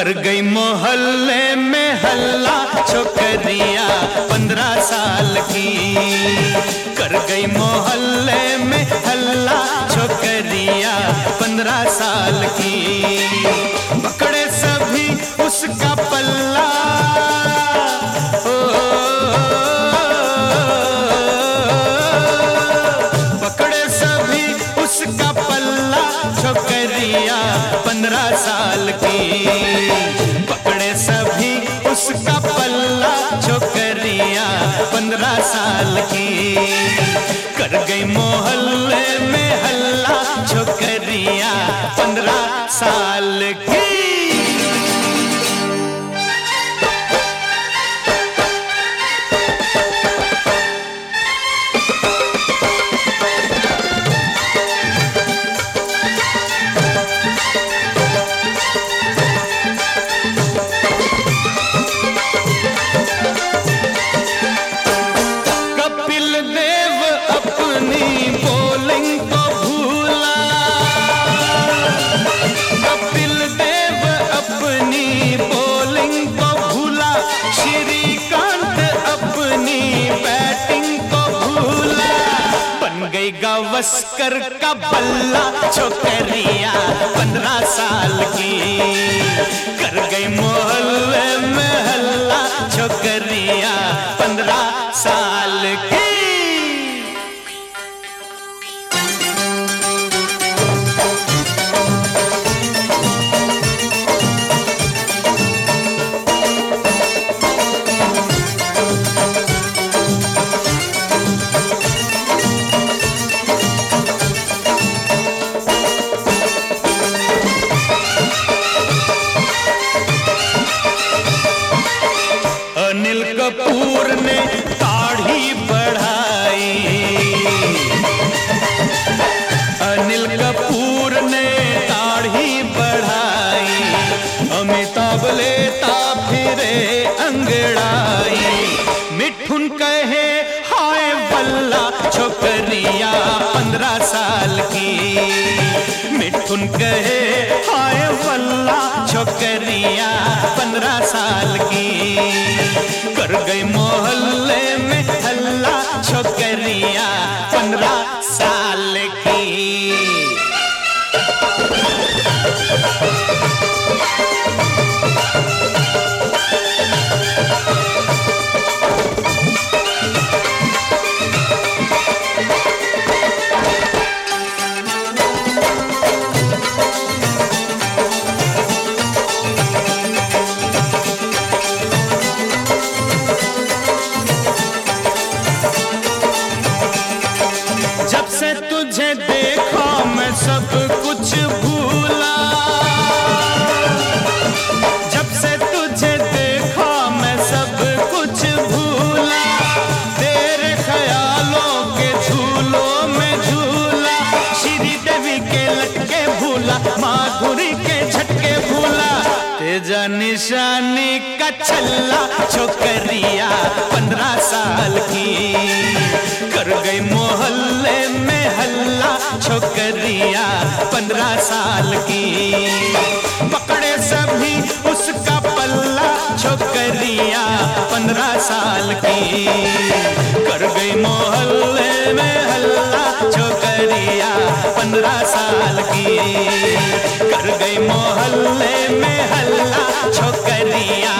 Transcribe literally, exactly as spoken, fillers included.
कर गई मोहल्ले में हल्ला छोकरिया पंद्रह साल की। कर गई मोहल्ले में हल्ला छोकरिया पंद्रह साल की। पकड़े सभी उसका पल्ला, ओ, पकड़े सभी उसका पल्ला छोकरिया पंद्रह साल की। पकड़े सभी उसका पल्ला छोकरिया पंद्रह साल की। कर गई मोहल्ले में हल्ला छोकरिया पंद्रह साल की। गावस्कर का बल्ला छोकरिया पंद्रह साल की। कर गई मोहल्ले में हल्ला छोकरिया पंद्रह साल की। अनिल कपूर ने दाढ़ी बढ़ाई, अनिल कपूर ने दाढ़ी बढ़ाई। अमिताभ लेता फिरे अंगड़ाई। मिठुन कहे हाय बल्ला छोकरिया पंद्रह साल की। मिठुन कहे हाय बल्ला छोकरिया पंद्रह साल की। कर गई मोहल्ले में हल्ला छोकरिया पंद्रह साल की। जब से तुझे देखा मैं सब कुछ भूला, जब से तुझे देखा मैं सब कुछ भूला। तेरे ख्यालों के झूलों में झूला। श्री देवी के लटके भूला, माधुरी के झटके भूला। तेजा निशानी का छल्ला छोकरिया पंद्रह साल की। कर गई मोहल्ले में हल्ला छोकरिया पंद्रह साल की। पकड़े सभी उसका पल्ला छोकरिया पंद्रह साल की। कर गई मोहल्ले में हल्ला छोकरिया पंद्रह साल की। कर गई मोहल्ले में हल्ला छोकरिया